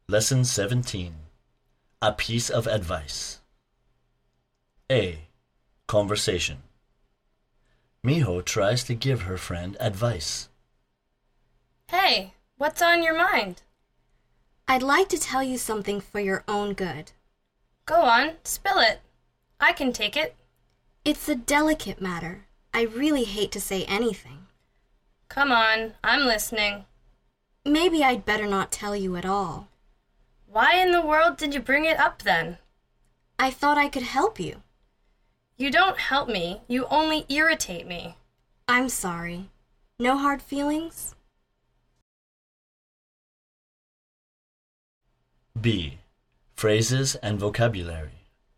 Lesson 17. A piece of advice. A. Conversation. Miho tries to give her friend advice. Hey, what's on your mind? I'd like to tell you something for your own good. Go on, spill it. I can take it. It's a delicate matter. I really hate to say anything. Come on, I'm listening. Maybe I'd better not tell you at all. Why in the world did you bring it up then? I thought I could help you. You don't help me, you only irritate me. I'm sorry. No hard feelings? B. Phrases and vocabulary.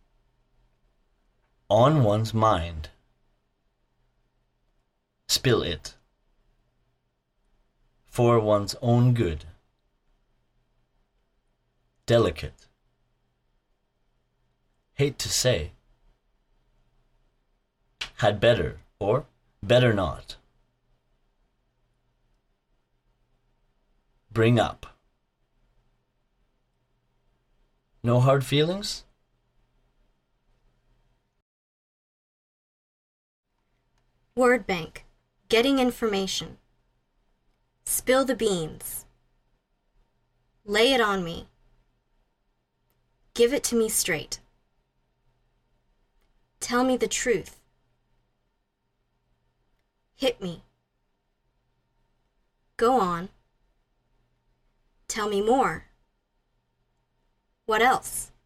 On one's mind. Spill it. For one's own good. Delicate. Hate to say. Had better or better not. Bring up. No hard feelings? Word bank. Getting information. Spill the beans. Lay it on me. Give it to me straight. Tell me the truth. Hit me. Go on. Tell me more. What else?